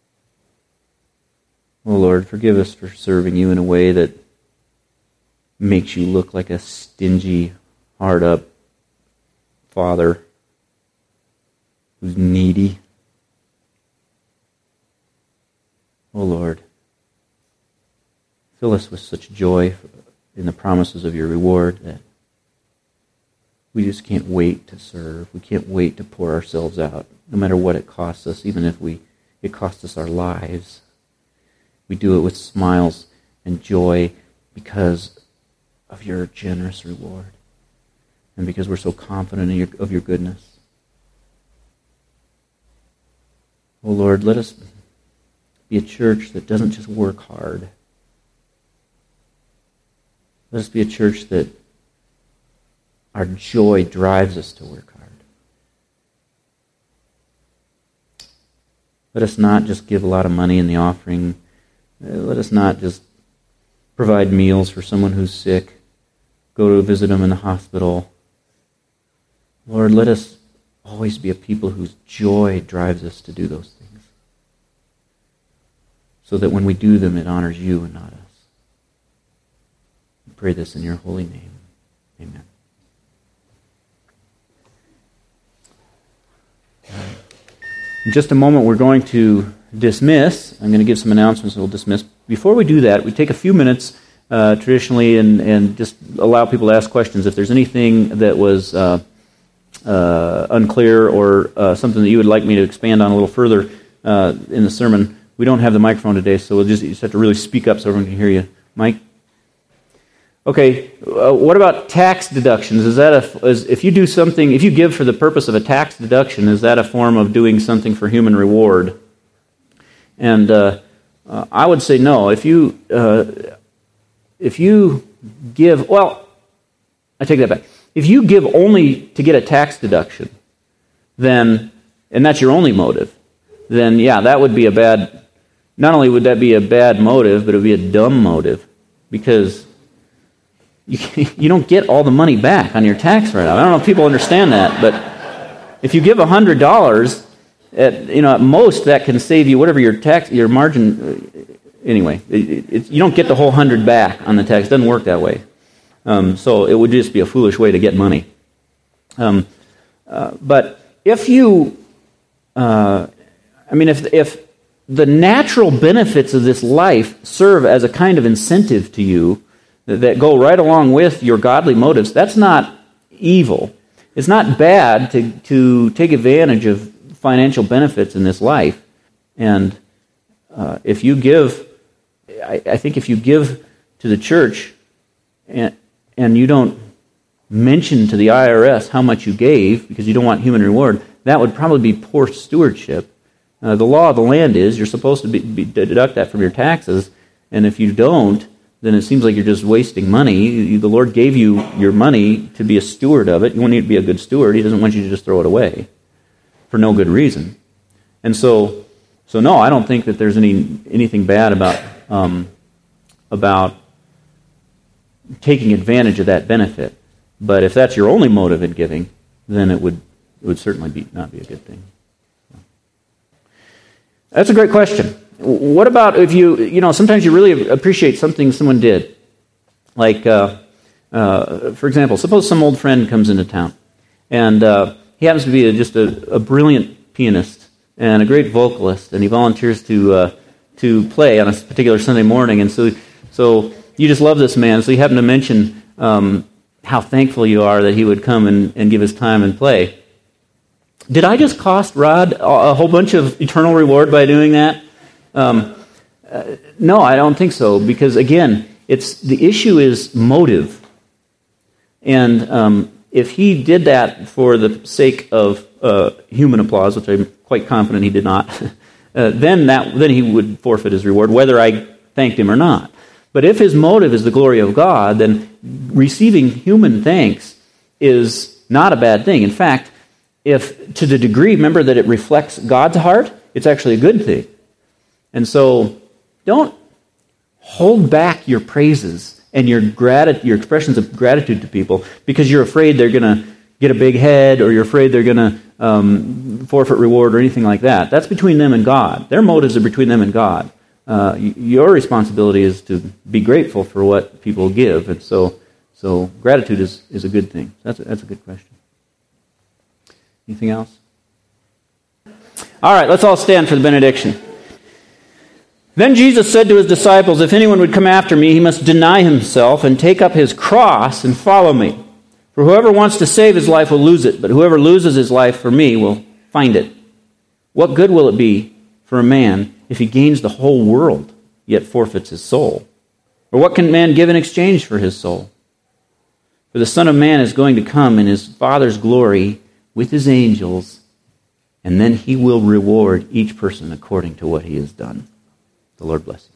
Speaker 2: Oh Lord, forgive us for serving you in a way that makes you look like a stingy, hard-up father who's needy. Oh Lord, fill us with such joy in the promises of your reward that we just can't wait to serve. We can't wait to pour ourselves out, no matter what it costs us, even if we it costs us our lives. We do it with smiles and joy because of your generous reward and because we're so confident in your, of your goodness. Oh Lord, let us be a church that doesn't just work hard. Let us be a church that our joy drives us to work hard. Let us not just give a lot of money in the offering. Let us not just provide meals for someone who's sick, go to visit them in the hospital. Lord, let us always be a people whose joy drives us to do those things, so that when we do them, it honors you and not us. We pray this in your holy name. Amen. In just a moment, we're going to dismiss. I'm going to give some announcements and we'll dismiss. Before we do that, we take a few minutes uh, traditionally and, and just allow people to ask questions. If there's anything that was uh, uh, unclear or uh, something that you would like me to expand on a little further uh, in the sermon, we don't have the microphone today, so we'll just, you just have to really speak up so everyone can hear you. Mike? Okay, uh, what about tax deductions? Is that a, is, if you do something, if you give for the purpose of a tax deduction, is that a form of doing something for human reward? And uh, uh, I would say no. If you uh, if you give, well, I take that back. If you give only to get a tax deduction, then, and that's your only motive, then yeah, that would be a bad, not only would that be a bad motive, but it would be a dumb motive, because You, you don't get all the money back on your tax write-off. I don't know if people understand that, but if you give one hundred dollars, at, you know, at most that can save you whatever your tax, your margin, anyway, it, it, you don't get the whole one hundred back on the tax. It doesn't work that way. Um, so it would just be a foolish way to get money. Um, uh, but if you, uh, I mean, if if the natural benefits of this life serve as a kind of incentive to you, that go right along with your godly motives, that's not evil. It's not bad to, to take advantage of financial benefits in this life. And uh, if you give, I, I think if you give to the church and, and you don't mention to the I R S how much you gave because you don't want human reward, that would probably be poor stewardship. Uh, the law of the land is you're supposed to be, be, deduct that from your taxes, and if you don't, then it seems like you're just wasting money. The Lord gave you your money to be a steward of it. You want you to be a good steward. He doesn't want you to just throw it away for no good reason. And so, so no, I don't think that there's any anything bad about um, about taking advantage of that benefit. But if that's your only motive in giving, then it would it would certainly be not be a good thing. That's a great question. What about if you, you know, sometimes you really appreciate something someone did. Like, uh, uh, for example, suppose some old friend comes into town, and uh, he happens to be a, just a, a brilliant pianist and a great vocalist, and he volunteers to uh, to play on a particular Sunday morning, and so so you just love this man, so you happen to mention um, how thankful you are that he would come and, and give his time and play. Did I just cost Rod a whole bunch of eternal reward by doing that? Um, uh, no, I don't think so, because again, it's the issue is motive. And um, if he did that for the sake of uh, human applause, which I'm quite confident he did not, uh, then that then he would forfeit his reward, whether I thanked him or not. But if his motive is the glory of God, then receiving human thanks is not a bad thing. In fact, if to the degree, remember, that it reflects God's heart, it's actually a good thing. And so, don't hold back your praises and your gratitude, your expressions of gratitude to people because you're afraid they're going to get a big head or you're afraid they're going to um, forfeit reward or anything like that. That's between them and God. Their motives are between them and God. Uh, your responsibility is to be grateful for what people give, and so, so gratitude is, is a good thing. That's a, that's a good question. Anything else? All right, let's all stand for the benediction. Then Jesus said to his disciples, "If anyone would come after me, he must deny himself and take up his cross and follow me. For whoever wants to save his life will lose it, but whoever loses his life for me will find it. What good will it be for a man if he gains the whole world, yet forfeits his soul? Or what can man give in exchange for his soul? For the Son of Man is going to come in his Father's glory with his angels, and then he will reward each person according to what he has done." The Lord bless you.